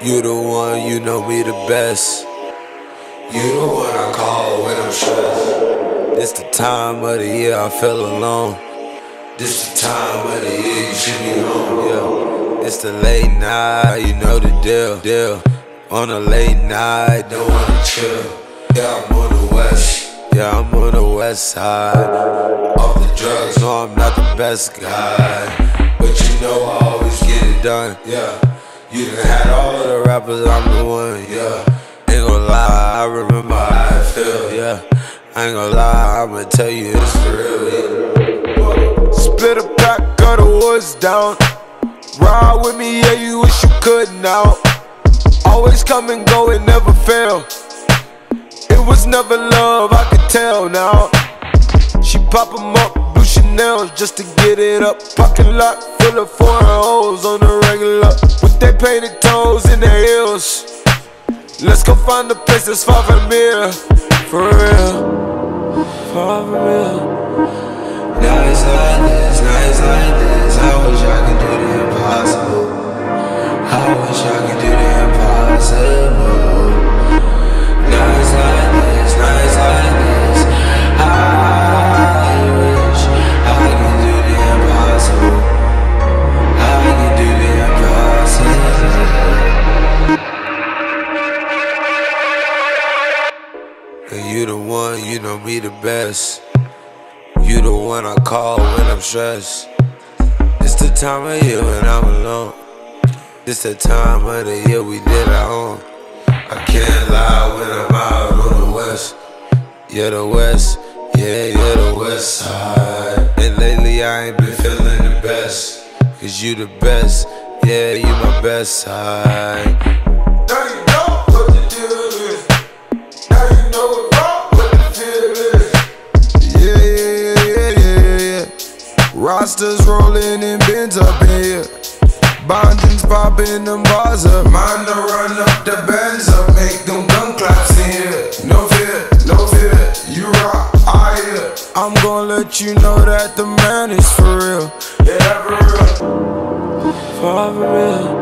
You the one, you know me the best. You the one I call when I'm stressed. This the time of the year I feel alone. This the time of the year you should be home, yeah. It's the late night, you know the deal. On a late night, don't wanna chill. Yeah, I'm on the west. Yeah, I'm on the west side. Off the drugs, no, I'm not the best guy, but you know I always get it done, yeah. You done had all the rappers, I'm the one, yeah. Ain't gon' lie, I remember how I feel, yeah. I ain't gon' lie, I'ma tell you it's for real, yeah. Split a pack of the woods down. Ride with me, yeah, you wish you could now. Always come and go, it never fail. It was never love, I could tell now. She pop 'em up, blue Chanel just to get it up. Parking lot full of foreign hoes on the regular, with their painted toes in their heels. Let's go find a place that's far from here, for real, far from real. Nights like this, nights like this, I wish I could do the impossible. I wish I could do the impossible. Nights like this, nights like this, I wish I could do the impossible. I could do the impossible. And you the one, you know me the best. You the one I call when I'm stressed. It's the time of year when I'm alone. It's the time of the year we did our own. I can't lie when I'm out on the west. Yeah, the west, yeah, the west side. And lately I ain't been feeling the best, cause you the best, yeah, you my best side. Now you know what the deal is. Now you know what the deal is. Yeah. Rosters rolling and bins up in here. Bonjins popping them bars up. Mind to run up the bands up. Make them gun claps in here. No fear, you rock, I hear. I'm gonna let you know that the man is for real. Yeah, for real, for real.